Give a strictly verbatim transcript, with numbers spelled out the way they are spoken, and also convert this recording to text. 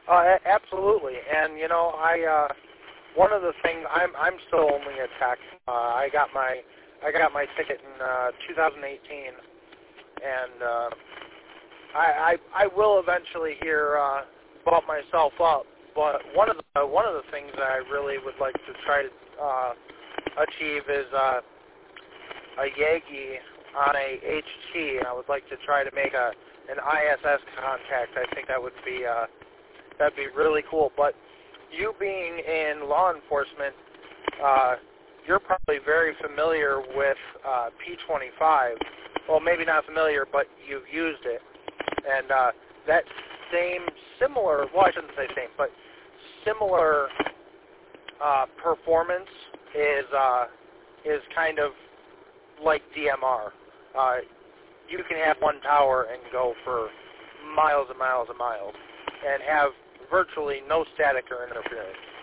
Uh, a- absolutely, and you know, I uh, one of the things I'm I'm still only a tech. Uh, I got my I got my ticket in uh, two thousand eighteen, and uh, I, I I will eventually here uh, bump myself up. But one of the one of the things that I really would like to try to uh, achieve is uh, a Yagi on a H T, and I would like to try to make a an I S S contact. I think that would be uh, that'd be really cool. But you being in law enforcement, uh, you're probably very familiar with uh, P twenty-five. Well, maybe not familiar, but you've used it. And uh, that same, similar, well, I shouldn't say same, but similar uh, performance is uh, is kind of like D M R. Uh, you can have one tower and go for miles and miles and miles and have virtually no static or interference.